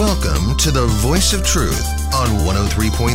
Welcome to the Voice of Truth on 103.3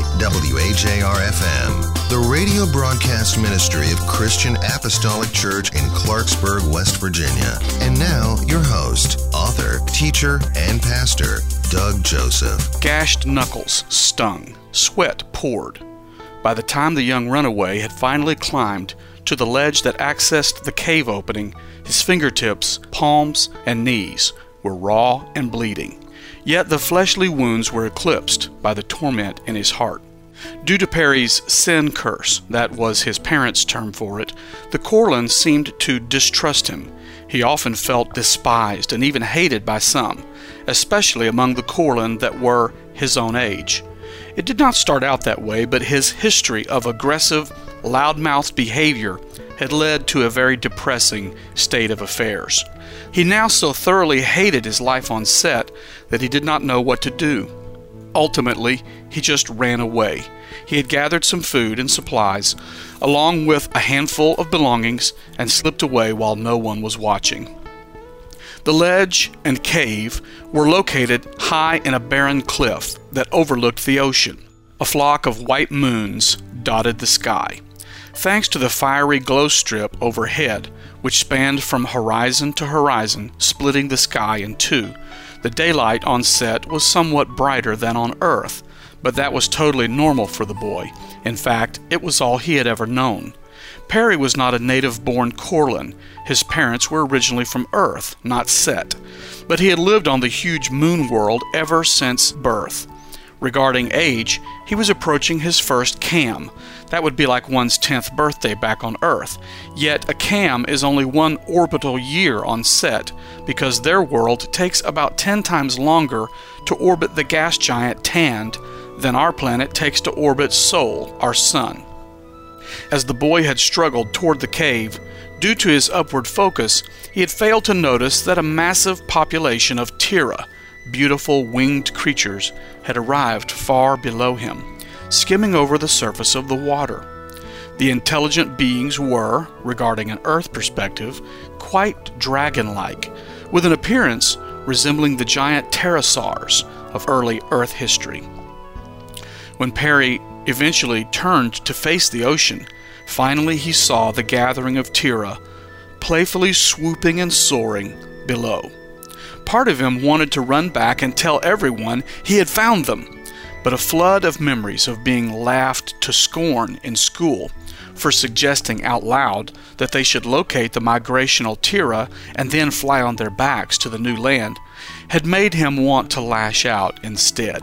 WHAR-FM, the radio broadcast ministry of Christian Apostolic Church in Clarksburg, West Virginia. And now, your host, author, teacher, and pastor, Doug Joseph. Gashed knuckles stung, sweat poured. By the time the young runaway had finally climbed to the ledge that accessed the cave opening, his fingertips, palms, and knees were raw and bleeding. Yet the fleshly wounds were eclipsed by the torment in his heart. Due to Perry's sin curse, that was his parents' term for it, the Corlins seemed to distrust him. He often felt despised and even hated by some, especially among the Corlin that were his own age. It did not start out that way, but his history of aggressive, loudmouthed behavior had led to a very depressing state of affairs. He now so thoroughly hated his life on set that he did not know what to do. Ultimately, he just ran away. He had gathered some food and supplies, along with a handful of belongings, and slipped away while no one was watching. The ledge and cave were located high in a barren cliff that overlooked the ocean. A flock of white moons dotted the sky. Thanks to the fiery glow strip overhead, which spanned from horizon to horizon, splitting the sky in two, the daylight on set was somewhat brighter than on Earth, but that was totally normal for the boy. In fact, it was all he had ever known. Perry was not a native-born Corlin. His parents were originally from Earth, not Set, but he had lived on the huge moon world ever since birth. Regarding age, he was approaching his first cam. That would be like one's 10th birthday back on Earth. Yet a cam is only one orbital year on Set, because their world takes about 10 times longer to orbit the gas giant Tand than our planet takes to orbit Sol, our sun. As the boy had struggled toward the cave, due to his upward focus, he had failed to notice that a massive population of Tira, beautiful winged creatures, had arrived far below him, skimming over the surface of the water. The intelligent beings were, regarding an Earth perspective, quite dragon-like, with an appearance resembling the giant pterosaurs of early Earth history. When Perry eventually turned to face the ocean, finally he saw the gathering of Tira, playfully swooping and soaring below. Part of him wanted to run back and tell everyone he had found them, but a flood of memories of being laughed to scorn in school for suggesting out loud that they should locate the migrational Tira and then fly on their backs to the new land had made him want to lash out instead.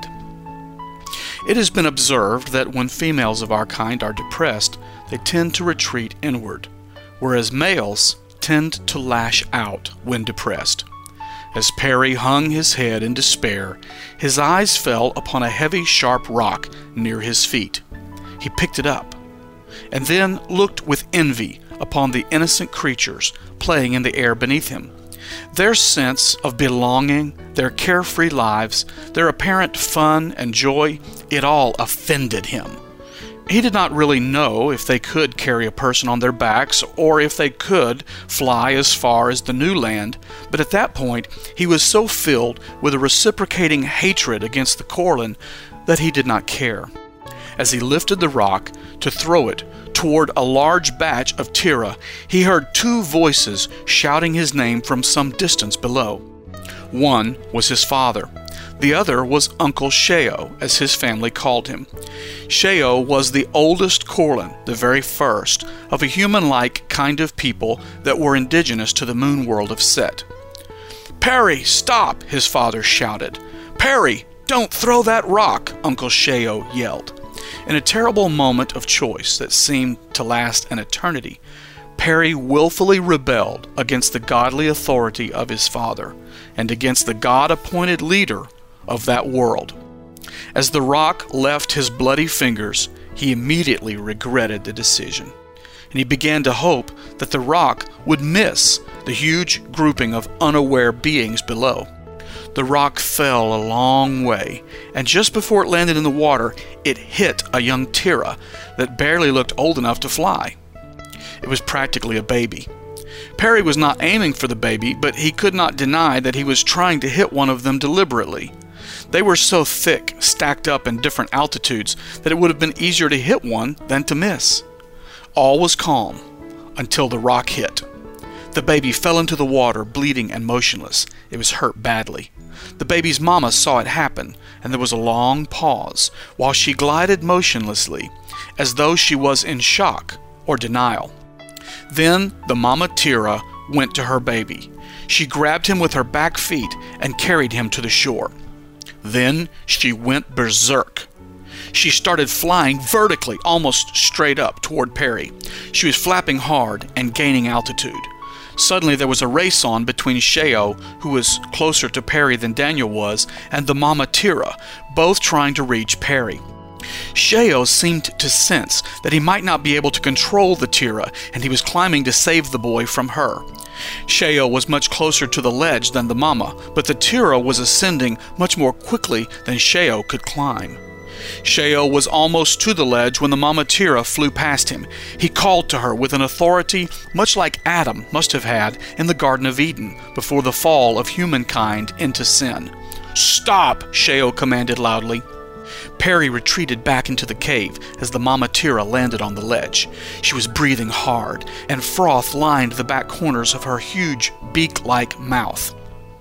It has been observed that when females of our kind are depressed, they tend to retreat inward, whereas males tend to lash out when depressed. As Perry hung his head in despair, his eyes fell upon a heavy, sharp rock near his feet. He picked it up, and then looked with envy upon the innocent creatures playing in the air beneath him. Their sense of belonging, their carefree lives, their apparent fun and joy, it all offended him. He did not really know if they could carry a person on their backs or if they could fly as far as the new land, but at that point he was so filled with a reciprocating hatred against the Corlin that he did not care. As he lifted the rock to throw it toward a large batch of Tira, he heard two voices shouting his name from some distance below. One was his father. The other was Uncle Sheo, as his family called him. Sheo was the oldest Corlin, the very first, of a human-like kind of people that were indigenous to the moon world of Set. "Perry, stop!" his father shouted. "Perry, don't throw that rock!" Uncle Sheo yelled. In a terrible moment of choice that seemed to last an eternity, Perry willfully rebelled against the godly authority of his father and against the God-appointed leader of that world. As the rock left his bloody fingers, he immediately regretted the decision, and he began to hope that the rock would miss the huge grouping of unaware beings below. The rock fell a long way, and just before it landed in the water, it hit a young Tira that barely looked old enough to fly. It was practically a baby. Perry was not aiming for the baby, but he could not deny that he was trying to hit one of them deliberately. They were so thick, stacked up in different altitudes, that it would have been easier to hit one than to miss. All was calm until the rock hit. The baby fell into the water, bleeding and motionless. It was hurt badly. The baby's mama saw it happen, and there was a long pause while she glided motionlessly, as though she was in shock or denial. Then the mama Tira went to her baby. She grabbed him with her back feet and carried him to the shore. Then she went berserk. She started flying vertically, almost straight up toward Perry. She was flapping hard and gaining altitude. Suddenly there was a race on between Sheo, who was closer to Perry than Daniel was, and the mama Tira, both trying to reach Perry. Sheo seemed to sense that he might not be able to control the Tira, and he was climbing to save the boy from her. Sheo was much closer to the ledge than the mama, but the Tira was ascending much more quickly than Sheo could climb. Sheo was almost to the ledge when the mama Tira flew past him. He called to her with an authority much like Adam must have had in the Garden of Eden before the fall of humankind into sin. "Stop!" Sheo commanded loudly. Perry retreated back into the cave as the mama Tira landed on the ledge. She was breathing hard, and froth lined the back corners of her huge beak-like mouth.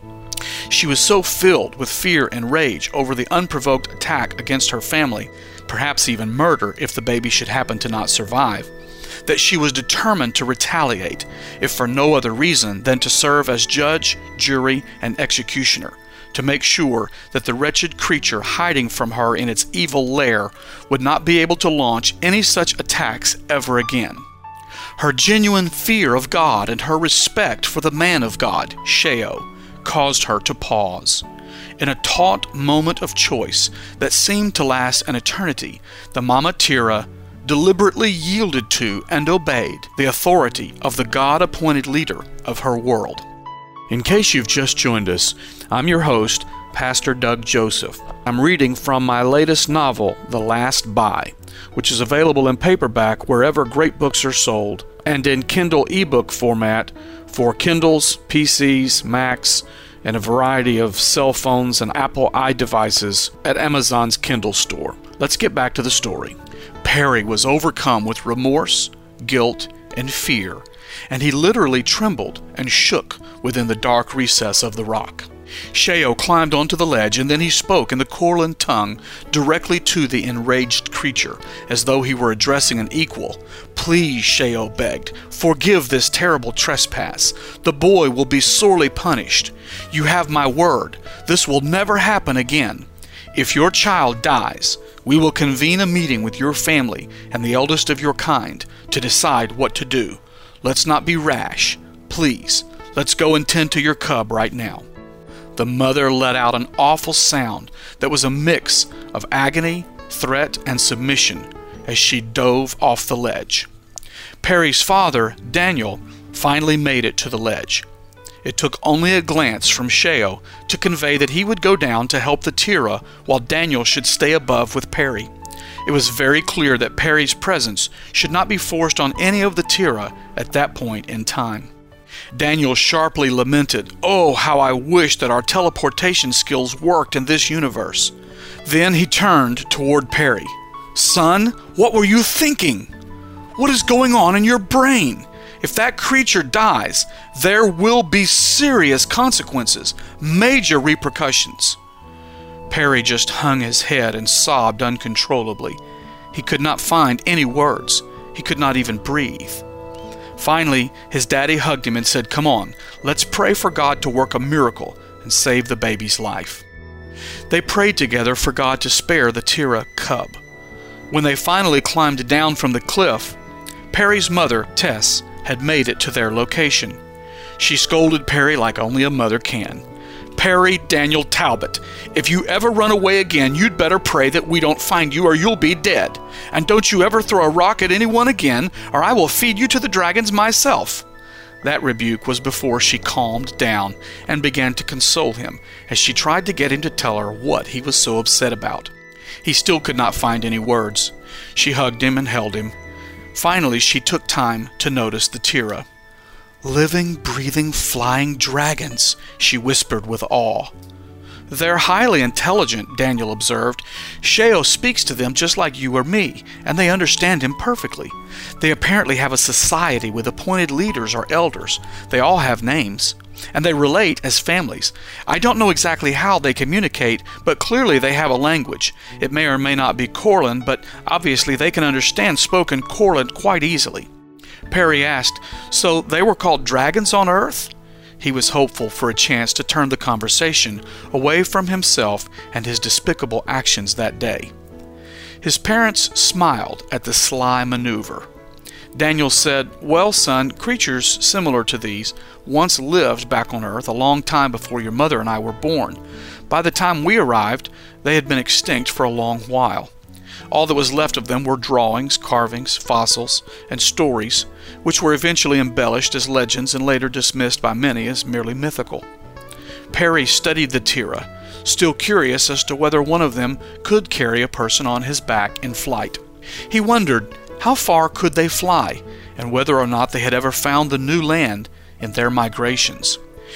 She was so filled with fear and rage over the unprovoked attack against her family, perhaps even murder if the baby should happen to not survive, that she was determined to retaliate, if for no other reason than to serve as judge, jury, and executioner, to make sure that the wretched creature hiding from her in its evil lair would not be able to launch any such attacks ever again. Her genuine fear of God and her respect for the man of God, Sheo, caused her to pause. In a taut moment of choice that seemed to last an eternity, the mama Tira deliberately yielded to and obeyed the authority of the God-appointed leader of her world. In case you've just joined us, I'm your host, Pastor Doug Joseph. I'm reading from my latest novel, The Last Buy, which is available in paperback wherever great books are sold, and in Kindle ebook format for Kindles, PCs, Macs, and a variety of cell phones and Apple iDevices at Amazon's Kindle store. Let's get back to the story. Perry was overcome with remorse, guilt, and fear, and he literally trembled and shook within the dark recess of the rock. Sheo climbed onto the ledge, and then he spoke in the Korlan tongue directly to the enraged creature, as though he were addressing an equal. "Please," Sheo begged, "forgive this terrible trespass. The boy will be sorely punished. You have my word. This will never happen again. If your child dies, we will convene a meeting with your family and the eldest of your kind to decide what to do. Let's not be rash. Please, let's go and tend to your cub right now." The mother let out an awful sound that was a mix of agony, threat, and submission as she dove off the ledge. Perry's father, Daniel, finally made it to the ledge. It took only a glance from Sheo to convey that he would go down to help the Tira while Daniel should stay above with Perry. It was very clear that Perry's presence should not be forced on any of the Tira at that point in time. Daniel sharply lamented, "Oh, how I wish that our teleportation skills worked in this universe." Then he turned toward Perry. "Son, what were you thinking? What is going on in your brain? If that creature dies, there will be serious consequences, major repercussions." Perry just hung his head and sobbed uncontrollably. He could not find any words. He could not even breathe. Finally, his daddy hugged him and said, "Come on, let's pray for God to work a miracle and save the baby's life." They prayed together for God to spare the Tira cub. When they finally climbed down from the cliff, Perry's mother, Tess, had made it to their location. She scolded Perry like only a mother can. "Perry Daniel Talbot, if you ever run away again, you'd better pray that we don't find you or you'll be dead. And don't you ever throw a rock at anyone again, or I will feed you to the dragons myself." That rebuke was before she calmed down and began to console him as she tried to get him to tell her what he was so upset about. He still could not find any words. She hugged him and held him. Finally, she took time to notice the Tira. "Living, breathing, flying dragons," she whispered with awe. "They're highly intelligent," Daniel observed. "Sheo speaks to them just like you or me, and they understand him perfectly. They apparently have a society with appointed leaders or elders. They all have names, and they relate as families. I don't know exactly how they communicate, but clearly they have a language. It may or may not be Korlan, but obviously they can understand spoken Korlan quite easily." Perry asked, "So they were called dragons on Earth?" He was hopeful for a chance to turn the conversation away from himself and his despicable actions that day. His parents smiled at the sly maneuver. Daniel said, "Well, son, creatures similar to these once lived back on Earth a long time before your mother and I were born. By the time we arrived, they had been extinct for a long while. All that was left of them were drawings, carvings, fossils, and stories, which were eventually embellished as legends and later dismissed by many as merely mythical." Perry studied the Tira, still curious as to whether one of them could carry a person on his back in flight. He wondered how far could they fly, and whether or not they had ever found the new land in their migrations.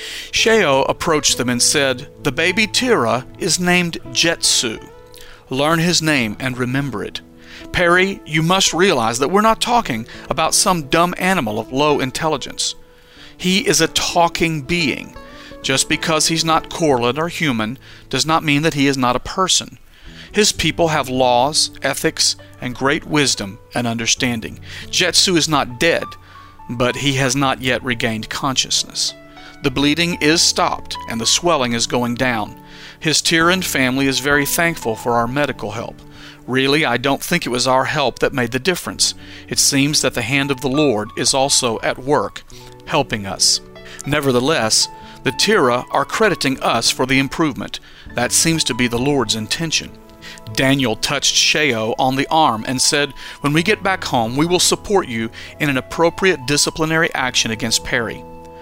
Sheo approached them and said, "The baby Tira is named Jetsu. Learn his name and remember it. Perry, you must realize that we're not talking about some dumb animal of low intelligence. He is a talking being. Just because he's not Korlan or human does not mean that he is not a person. His people have laws, ethics, and great wisdom and understanding. Jetsu is not dead, but he has not yet regained consciousness. The bleeding is stopped, and the swelling is going down. His Tiran family is very thankful for our medical help. Really, I don't think it was our help that made the difference. It seems that the hand of the Lord is also at work, helping us. Nevertheless, the Tira are crediting us for the improvement. That seems to be the Lord's intention." Daniel touched Sheo on the arm and said, "When we get back home, we will support you in an appropriate disciplinary action against Perry."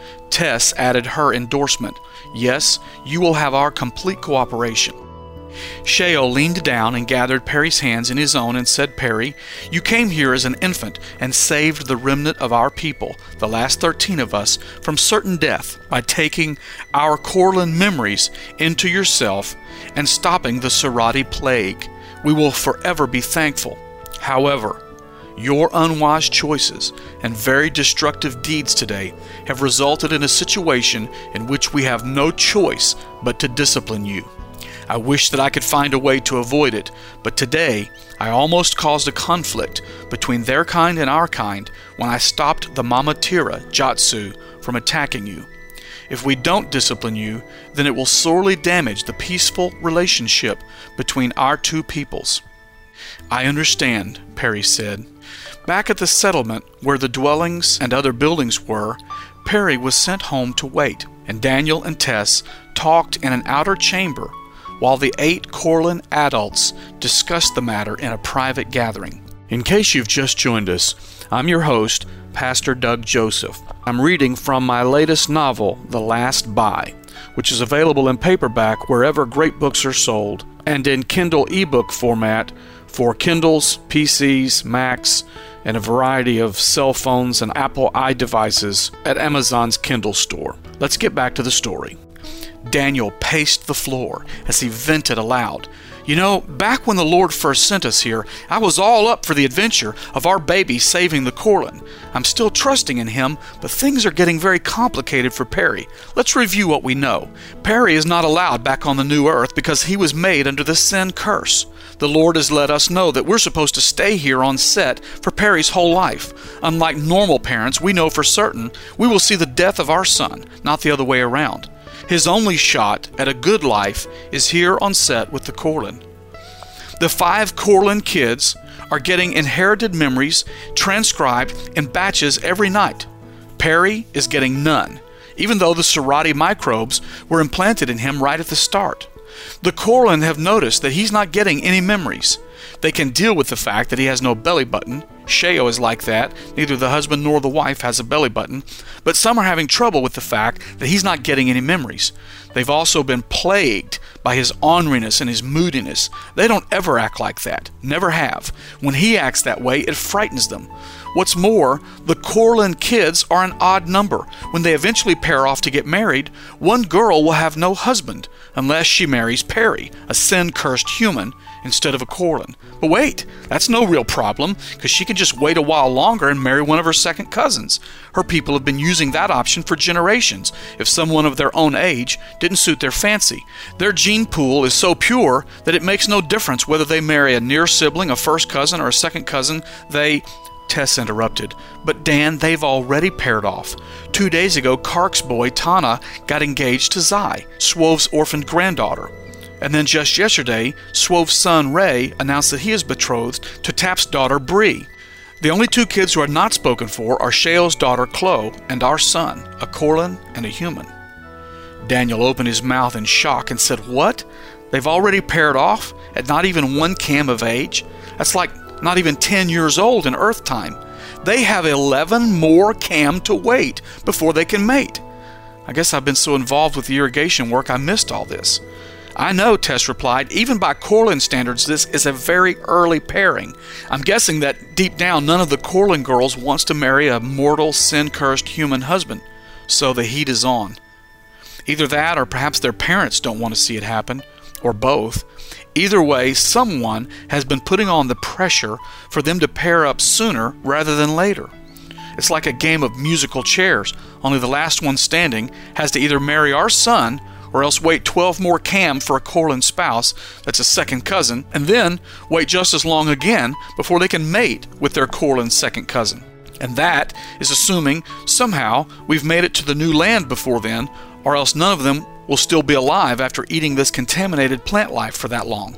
Tess added her endorsement. "Yes, you will have our complete cooperation." Sheo leaned down and gathered Perry's hands in his own and said, "Perry, you came here as an infant and saved the remnant of our people, the last 13 of us, from certain death by taking our Korlan memories into yourself and stopping the Sarati plague. We will forever be thankful. However, your unwise choices and very destructive deeds today have resulted in a situation in which we have no choice but to discipline you. I wish that I could find a way to avoid it, but today I almost caused a conflict between their kind and our kind when I stopped the Mama Tira, Jatsu, from attacking you. If we don't discipline you, then it will sorely damage the peaceful relationship between our two peoples." "I understand," Perry said. Back at the settlement where the dwellings and other buildings were, Perry was sent home to wait, and Daniel and Tess talked in an outer chamber while the 8 Korlan adults discussed the matter in a private gathering. In case you've just joined us, I'm your host, Pastor Doug Joseph. I'm reading from my latest novel, The Last Buy, which is available in paperback wherever great books are sold, and in Kindle ebook format for Kindles, PCs, Macs, and a variety of cell phones and Apple iDevices at Amazon's Kindle store. Let's get back to the story. Daniel paced the floor as he vented aloud. "You know, back when the Lord first sent us here, I was all up for the adventure of our baby saving the Korlan. I'm still trusting in him, but things are getting very complicated for Perry. Let's review what we know. Perry is not allowed back on the new earth because he was made under the sin curse. The Lord has let us know that we're supposed to stay here on set for Perry's whole life. Unlike normal parents, we know for certain we will see the death of our son, not the other way around. His only shot at a good life is here on set with the Korlan. The 5 Korlan kids are getting inherited memories transcribed in batches every night. Perry is getting none, even though the Sarati microbes were implanted in him right at the start. The Korlan have noticed that he's not getting any memories. They can deal with the fact that he has no belly button. Sheo is like that. Neither the husband nor the wife has a belly button. But some are having trouble with the fact that he's not getting any memories. They've also been plagued by his orneriness and his moodiness. They don't ever act like that. Never have. When he acts that way, it frightens them. What's more, the Corlin kids are an odd number. When they eventually pair off to get married, one girl will have no husband unless she marries Perry, a sin-cursed human, instead of a Corlin. But wait, that's no real problem, because she can just wait a while longer and marry one of her second cousins. Her people have been using that option for generations if someone of their own age didn't suit their fancy. Their gene pool is so pure that it makes no difference whether they marry a near sibling, a first cousin, or a second cousin. Tess interrupted. But Dan, they've already paired off. 2 days ago, Kark's boy, Tana, got engaged to Zai, Swove's orphaned granddaughter. And then just yesterday, Swove's son, Ray, announced that he is betrothed to Tap's daughter, Bree. The only 2 kids who are not spoken for are Sheo's daughter, Chloe, and our son, a Corlin and a human. Daniel opened his mouth in shock and said, "What? They've already paired off at not even 1 cam of age? That's like not even 10 years old in Earth time. They have 11 more cam to wait before they can mate." I guess I've been so involved with the irrigation work I missed all this. "I know," Tess replied. "Even by Corlin standards, this is a very early pairing. I'm guessing that deep down none of the Corlin girls wants to marry a mortal, sin-cursed human husband. So the heat is on. Either that or perhaps their parents don't want to see it happen, or both. Either way, someone has been putting on the pressure for them to pair up sooner rather than later. It's like a game of musical chairs, only the last one standing has to either marry our son or else wait 12 more cam for a Corlin spouse that's a second cousin, and then wait just as long again before they can mate with their Corlin second cousin. And that is assuming somehow we've made it to the new land before then, or else none of them will still be alive after eating this contaminated plant life for that long.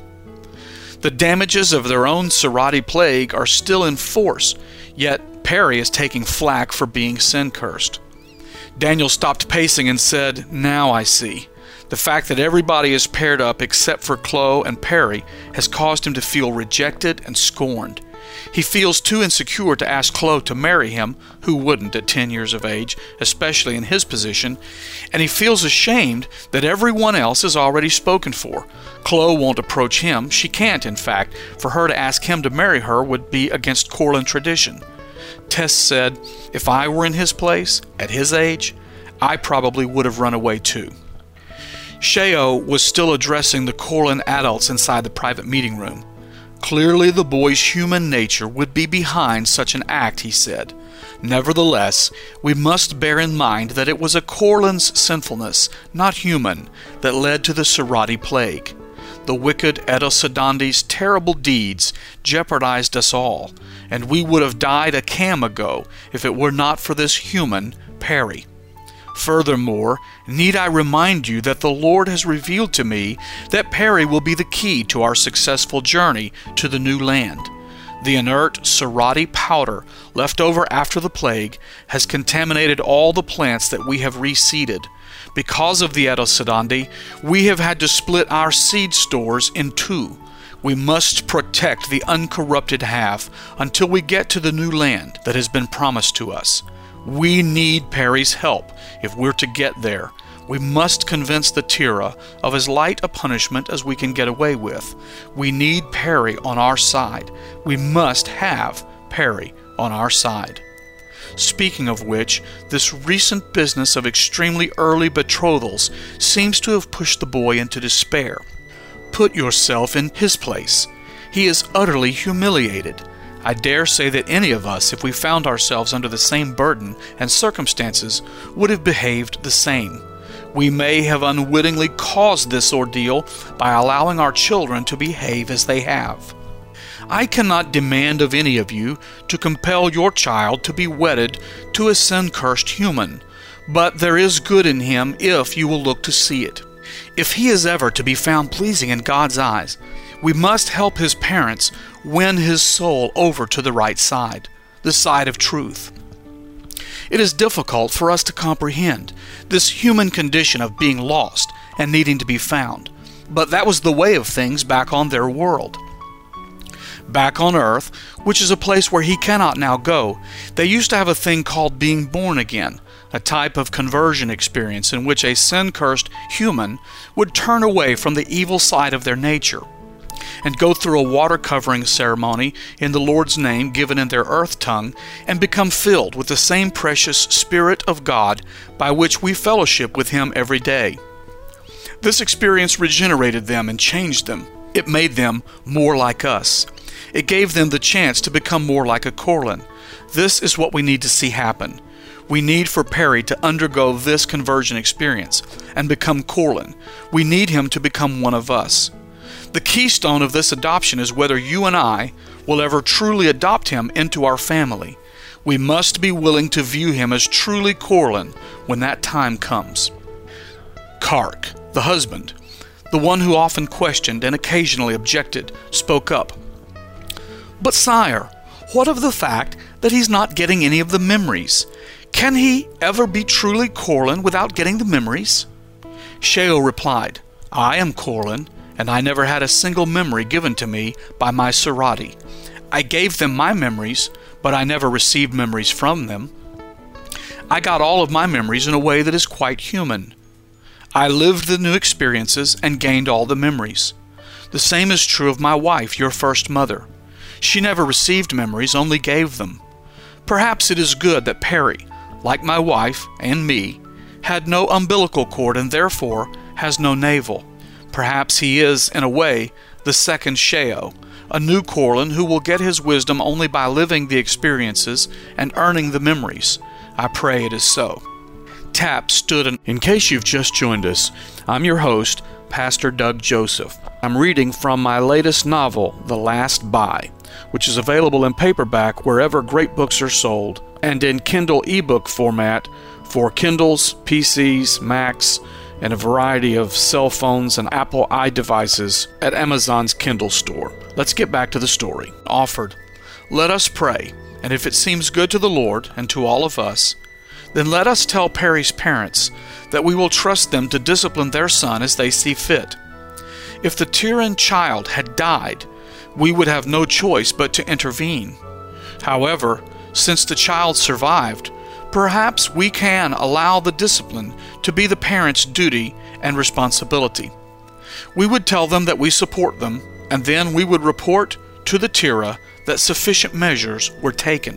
The damages of their own Serati plague are still in force, yet Perry is taking flack for being sin-cursed. Daniel stopped pacing and said, "Now I see. The fact that everybody is paired up except for Chloe and Perry has caused him to feel rejected and scorned. He feels too insecure to ask Chloe to marry him, who wouldn't at 10 years of age, especially in his position, and he feels ashamed that everyone else is already spoken for. Chloe won't approach him. She can't, in fact. For her to ask him to marry her would be against Corlin tradition. Tess said, if I were in his place, at his age, I probably would have run away too." Sheo was still addressing the Corlin adults inside the private meeting room. "Clearly the boy's human nature would be behind such an act," he said. "Nevertheless, we must bear in mind that it was a Corlin's sinfulness, not human, that led to the Serati plague. The wicked Edosidandi's terrible deeds jeopardized us all, and we would have died a cam ago if it were not for this human, Perry. Furthermore, need I remind you that the Lord has revealed to me that Perry will be the key to our successful journey to the new land. The inert Serati powder left over after the plague has contaminated all the plants that we have reseeded. Because of the Edosidandi, we have had to split our seed stores in two. We must protect the uncorrupted half until we get to the new land that has been promised to us. We need Perry's help if we're to get there. We must convince the Tira of as light a punishment as we can get away with. We need Perry on our side. We must have Perry on our side. Speaking of which, this recent business of extremely early betrothals seems to have pushed the boy into despair. Put yourself in his place. He is utterly humiliated. I dare say that any of us, if we found ourselves under the same burden and circumstances, would have behaved the same. We may have unwittingly caused this ordeal by allowing our children to behave as they have. I cannot demand of any of you to compel your child to be wedded to a sin-cursed human, but there is good in him if you will look to see it. If he is ever to be found pleasing in God's eyes, we must help his parents win his soul over to the right side, the side of truth. It is difficult for us to comprehend this human condition of being lost and needing to be found, but that was the way of things back on their world. Back on earth, which is a place where he cannot now go, they used to have a thing called being born again, a type of conversion experience in which a sin-cursed human would turn away from the evil side of their nature and go through a water covering ceremony in the Lord's name given in their earth tongue and become filled with the same precious Spirit of God by which we fellowship with Him every day. This experience regenerated them and changed them. It made them more like us. It gave them the chance to become more like a Corlin. This is what we need to see happen. We need for Perry to undergo this conversion experience and become Corlin. We need him to become one of us. The keystone of this adoption is whether you and I will ever truly adopt him into our family. We must be willing to view him as truly Corlin when that time comes. Kark, the husband, the one who often questioned and occasionally objected, spoke up. "But sire, what of the fact that he's not getting any of the memories? Can he ever be truly Corlin without getting the memories?" Sheo replied, "I am Corlin, and I never had a single memory given to me by my Sarati. I gave them my memories, but I never received memories from them. I got all of my memories in a way that is quite human. I lived the new experiences and gained all the memories. The same is true of my wife, your first mother. She never received memories, only gave them. Perhaps it is good that Perry, like my wife and me, had no umbilical cord and therefore has no navel. Perhaps he is, in a way, the second Sheo, a new Corlin who will get his wisdom only by living the experiences and earning the memories. I pray it is so." Tapp stood in case you've just joined us, I'm your host, Pastor Doug Joseph. I'm reading from my latest novel, The Last Buy, which is available in paperback wherever great books are sold, and in Kindle ebook format for Kindles, PCs, Macs, and a variety of cell phones and Apple iDevices at Amazon's Kindle store. Let's get back to the story. Offered, "Let us pray, and if it seems good to the Lord and to all of us, then let us tell Perry's parents that we will trust them to discipline their son as they see fit. If the Tyran child had died, we would have no choice but to intervene. However, since the child survived, perhaps we can allow the discipline to be the parents' duty and responsibility. We would tell them that we support them, and then we would report to the Tira that sufficient measures were taken."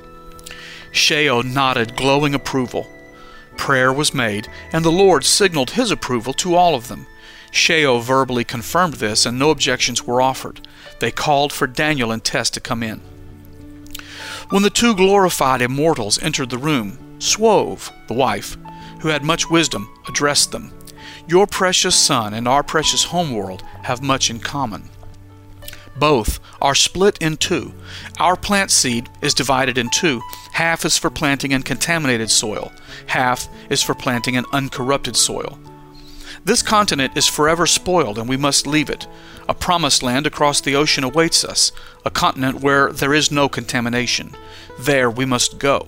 Sheo nodded glowing approval. Prayer was made, and the Lord signaled His approval to all of them. Sheo verbally confirmed this, and no objections were offered. They called for Daniel and Tess to come in. When the two glorified immortals entered the room, Swove, the wife, who had much wisdom, addressed them. "Your precious son and our precious homeworld have much in common. Both are split in two. Our plant seed is divided in two. Half is for planting in contaminated soil. Half is for planting in uncorrupted soil. This continent is forever spoiled, and we must leave it. A promised land across the ocean awaits us, a continent where there is no contamination. There we must go.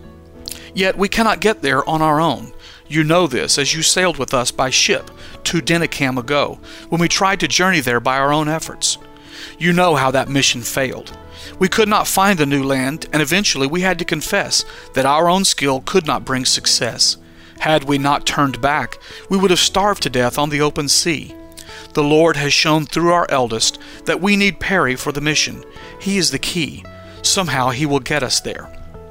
Yet we cannot get there on our own. You know this, as you sailed with us by ship to Denekam ago, when we tried to journey there by our own efforts. You know how that mission failed. We could not find the new land, and eventually we had to confess that our own skill could not bring success. Had we not turned back, we would have starved to death on the open sea. The Lord has shown through our eldest that we need Perry for the mission. He is the key. Somehow he will get us there.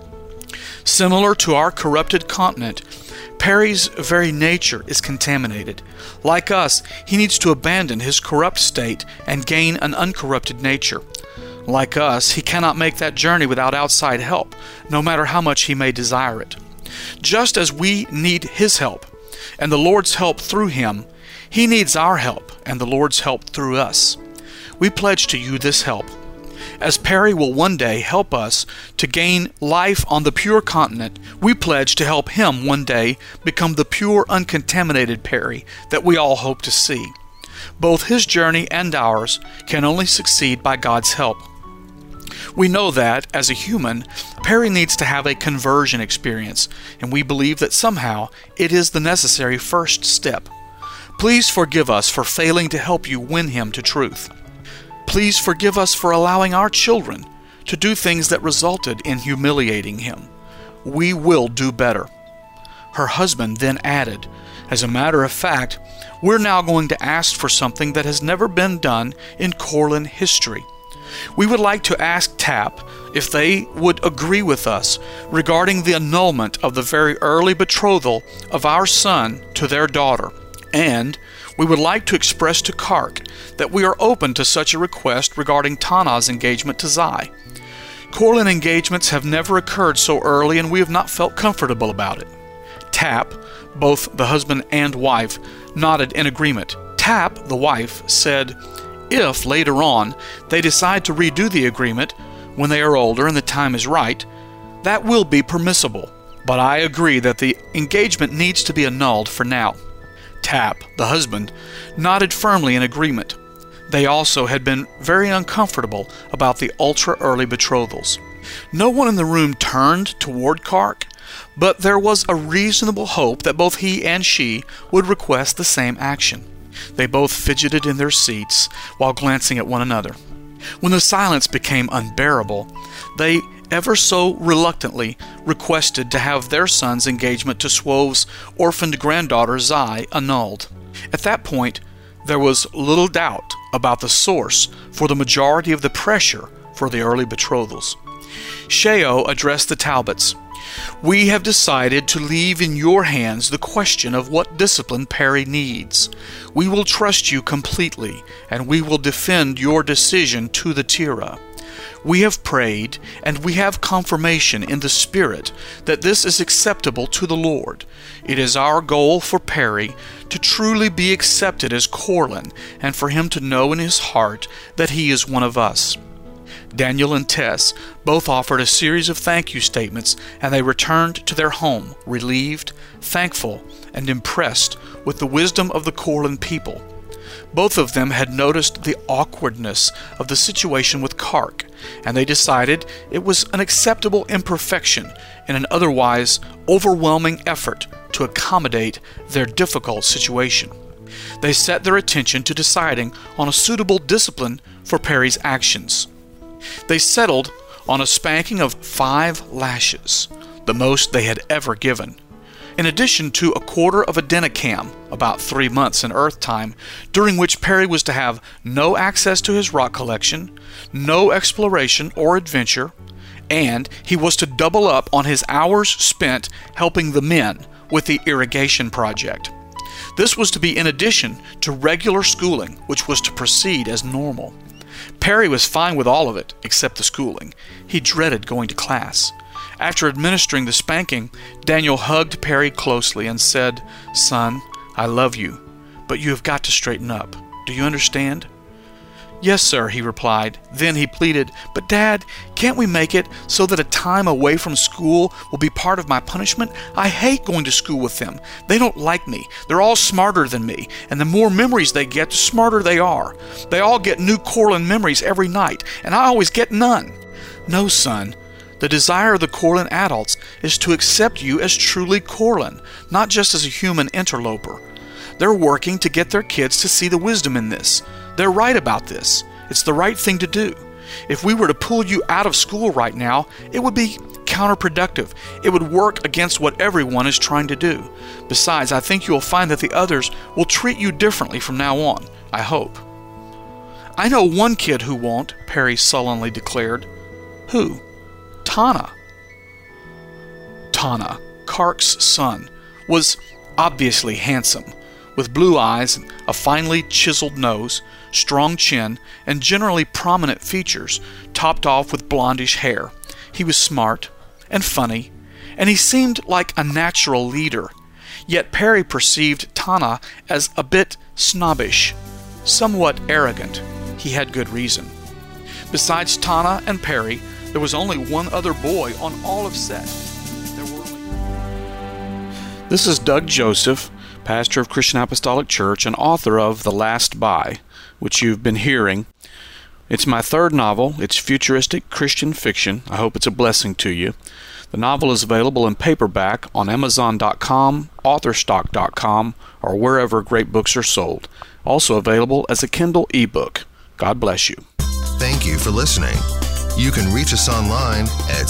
Similar to our corrupted continent, Perry's very nature is contaminated. Like us, he needs to abandon his corrupt state and gain an uncorrupted nature. Like us, he cannot make that journey without outside help, no matter how much he may desire it. Just as we need his help, and the Lord's help through him, he needs our help, and the Lord's help through us. We pledge to you this help. As Perry will one day help us to gain life on the pure continent, we pledge to help him one day become the pure, uncontaminated Perry that we all hope to see. Both his journey and ours can only succeed by God's help. We know that, as a human, Perry needs to have a conversion experience, and we believe that somehow it is the necessary first step. Please forgive us for failing to help you win him to truth. Please forgive us for allowing our children to do things that resulted in humiliating him. We will do better." Her husband then added, "As a matter of fact, we're now going to ask for something that has never been done in Corlin history. We would like to ask TAP if they would agree with us regarding the annulment of the very early betrothal of our son to their daughter, and we would like to express to Kark that we are open to such a request regarding Tana's engagement to Zai. Corlin engagements have never occurred so early, and we have not felt comfortable about it." TAP, both the husband and wife, nodded in agreement. TAP, the wife, said, "If, later on, they decide to redo the agreement when they are older and the time is right, that will be permissible. But I agree that the engagement needs to be annulled for now." TAP, the husband, nodded firmly in agreement. They also had been very uncomfortable about the ultra-early betrothals. No one in the room turned toward Kark, but there was a reasonable hope that both he and she would request the same action. They both fidgeted in their seats while glancing at one another. When the silence became unbearable, they ever so reluctantly requested to have their son's engagement to Swove's orphaned granddaughter Zai annulled. At that point, there was little doubt about the source for the majority of the pressure for the early betrothals. Sheo addressed the Talbots. "We have decided to leave in your hands the question of what discipline Perry needs. We will trust you completely, and we will defend your decision to the Tira. We have prayed, and we have confirmation in the Spirit that this is acceptable to the Lord. It is our goal for Perry to truly be accepted as Corlin, and for him to know in his heart that he is one of us." Daniel and Tess both offered a series of thank you statements, and they returned to their home, relieved, thankful, and impressed with the wisdom of the Corlin people. Both of them had noticed the awkwardness of the situation with Kark, and they decided it was an acceptable imperfection in an otherwise overwhelming effort to accommodate their difficult situation. They set their attention to deciding on a suitable discipline for Perry's actions. They settled on a spanking of 5 lashes, the most they had ever given, in addition to a quarter of a denacam, about 3 months in Earth time, during which Perry was to have no access to his rock collection, no exploration or adventure, and he was to double up on his hours spent helping the men with the irrigation project. This was to be in addition to regular schooling, which was to proceed as normal. Perry was fine with all of it, except the schooling. He dreaded going to class. After administering the spanking, Daniel hugged Perry closely and said, "Son, I love you, but you have got to straighten up. Do you understand?" "Yes, sir," he replied. Then he pleaded, "But Dad, can't we make it so that a time away from school will be part of my punishment? I hate going to school with them. They don't like me. They're all smarter than me, and the more memories they get, the smarter they are. They all get new Corlin memories every night, and I always get none." "No, son. The desire of the Corlin adults is to accept you as truly Corlin, not just as a human interloper. They're working to get their kids to see the wisdom in this. They're right about this. It's the right thing to do. If we were to pull you out of school right now, it would be counterproductive. It would work against what everyone is trying to do. Besides, I think you'll find that the others will treat you differently from now on. I hope." "I know one kid who won't," Perry sullenly declared. "Who?" "Tana." Tana, Kark's son, was obviously handsome, with blue eyes, a finely chiseled nose, strong chin, and generally prominent features, topped off with blondish hair. He was smart and funny, and he seemed like a natural leader. Yet Perry perceived Tana as a bit snobbish, somewhat arrogant. He had good reason. Besides Tana and Perry, there was only one other boy on all of set. This is Doug Joseph, pastor of Christian Apostolic Church and author of The Last Buy, which you've been hearing. It's my third novel. It's futuristic Christian fiction. I hope it's a blessing to you. The novel is available in paperback on Amazon.com, Authorstock.com, or wherever great books are sold. Also available as a Kindle ebook. God bless you. Thank you for listening. You can reach us online at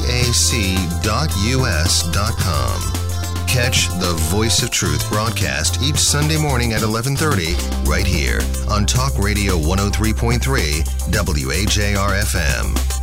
cac.us.com. Catch the Voice of Truth broadcast each Sunday morning at 11:30 right here on Talk Radio 103.3 WAJR FM.